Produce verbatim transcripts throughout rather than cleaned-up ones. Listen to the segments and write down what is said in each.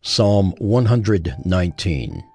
Psalm one hundred nineteen.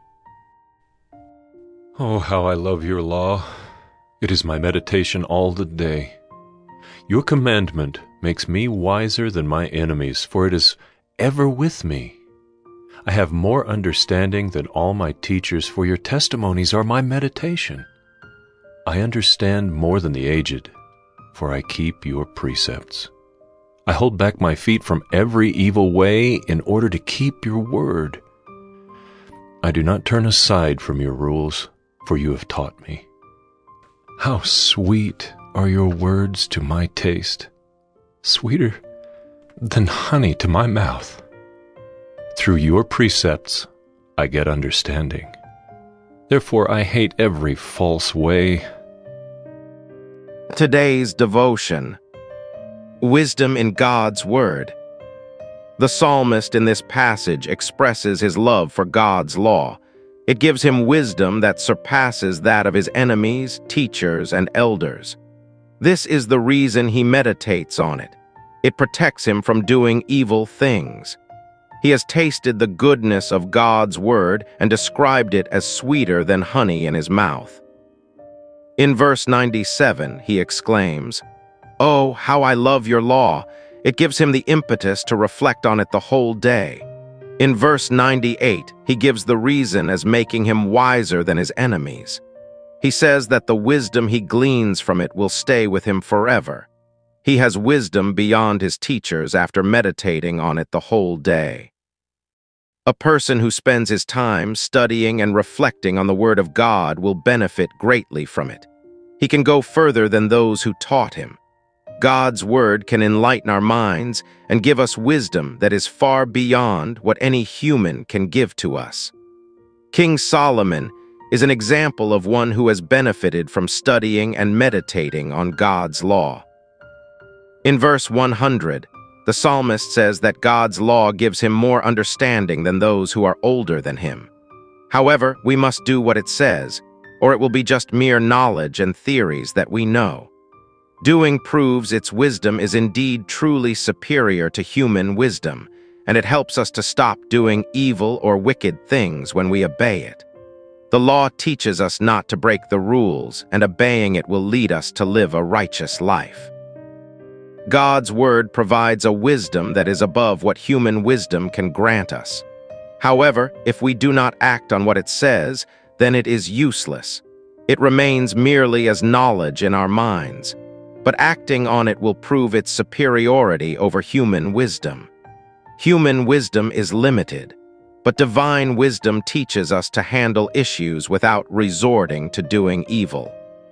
Oh, how I love your law! It is my meditation all the day. Your commandment makes me wiser than my enemies, for it is ever with me. I have more understanding than all my teachers, for your testimonies are my meditation. I understand more than the aged, for I keep your precepts. I hold back my feet from every evil way in order to keep your word. I do not turn aside from your rules, for you have taught me. How sweet are your words to my taste, sweeter than honey to my mouth. Through your precepts I get understanding. Therefore I hate every false way. Today's devotion: wisdom in God's Word. The psalmist in this passage expresses his love for God's law. It gives him wisdom that surpasses that of his enemies, teachers, and elders. This is the reason he meditates on it. It protects him from doing evil things. He has tasted the goodness of God's Word and described it as sweeter than honey in his mouth. In verse ninety-seven, he exclaims, "Oh, how I love your law!" It gives him the impetus to reflect on it the whole day. In verse ninety-eight, he gives the reason as making him wiser than his enemies. He says that the wisdom he gleans from it will stay with him forever. He has wisdom beyond his teachers after meditating on it the whole day. A person who spends his time studying and reflecting on the Word of God will benefit greatly from it. He can go further than those who taught him. God's Word can enlighten our minds and give us wisdom that is far beyond what any human can give to us. King Solomon is an example of one who has benefited from studying and meditating on God's law. In verse one hundred, the psalmist says that God's law gives him more understanding than those who are older than him. However, we must do what it says, or it will be just mere knowledge and theories that we know. Doing proves its wisdom is indeed truly superior to human wisdom, and it helps us to stop doing evil or wicked things when we obey it. The law teaches us not to break the rules, and obeying it will lead us to live a righteous life. God's Word provides a wisdom that is above what human wisdom can grant us. However, if we do not act on what it says, then it is useless. It remains merely as knowledge in our minds. But acting on it will prove its superiority over human wisdom. Human wisdom is limited, but divine wisdom teaches us to handle issues without resorting to doing evil.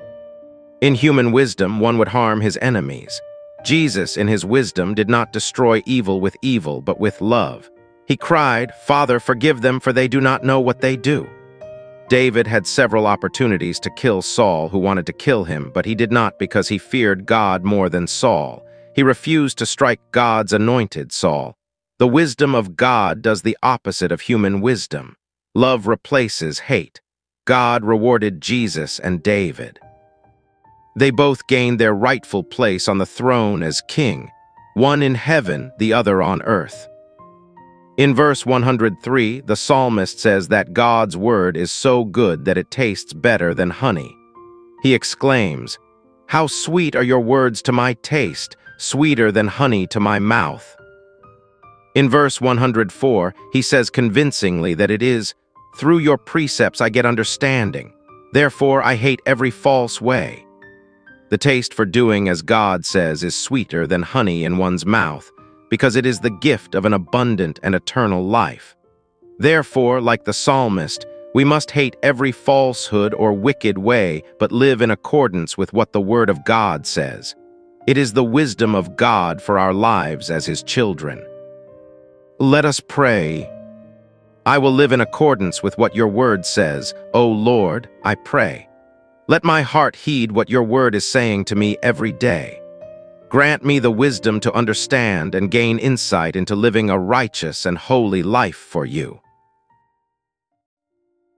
In human wisdom, one would harm his enemies. Jesus, in his wisdom, did not destroy evil with evil, but with love. He cried, "Father, forgive them, for they do not know what they do." David had several opportunities to kill Saul, who wanted to kill him, but he did not because he feared God more than Saul. He refused to strike God's anointed Saul. The wisdom of God does the opposite of human wisdom. Love replaces hate. God rewarded Jesus and David. They both gained their rightful place on the throne as king, one in heaven, the other on earth. In verse one hundred three, the psalmist says that God's Word is so good that it tastes better than honey. He exclaims, "How sweet are your words to my taste, sweeter than honey to my mouth." In verse one hundred four, he says convincingly that it is, "Through your precepts I get understanding. Therefore I hate every false way." The taste for doing as God says is sweeter than honey in one's mouth, because it is the gift of an abundant and eternal life. Therefore, like the psalmist, we must hate every falsehood or wicked way, but live in accordance with what the Word of God says. It is the wisdom of God for our lives as His children. Let us pray. I will live in accordance with what your Word says, O Lord, I pray. Let my heart heed what your Word is saying to me every day. Grant me the wisdom to understand and gain insight into living a righteous and holy life for you.